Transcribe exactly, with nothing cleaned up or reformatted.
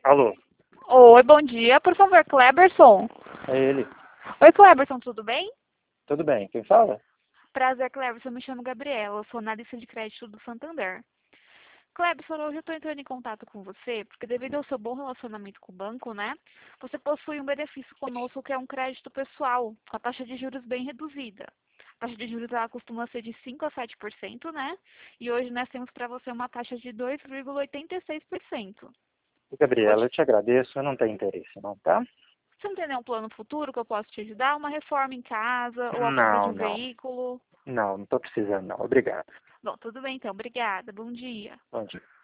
Alô, Oi, bom dia. Por favor, Kleberson. é ele. Oi, Kleberson, tudo bem? Tudo bem, quem fala? Prazer, Kleberson. Eu me chamo Gabriela. Eu sou analista de crédito do Santander. Kleberson, hoje eu estou entrando em contato com você porque, devido ao seu bom relacionamento com o banco, né? Você possui um benefício conosco que é um crédito pessoal, com a taxa de juros bem reduzida. A taxa de juros ela costuma ser de cinco a sete por cento, né? E hoje nós temos para você uma taxa de dois vírgula oitenta e seis por cento. Gabriela, eu te agradeço, eu não tenho interesse não, tá? Você não tem nenhum plano futuro que eu possa te ajudar? Uma reforma em casa ou a compra de Não, um não. veículo? Não, não tô precisando não, obrigado. Bom, tudo bem então. Obrigada. Bom dia. Bom dia.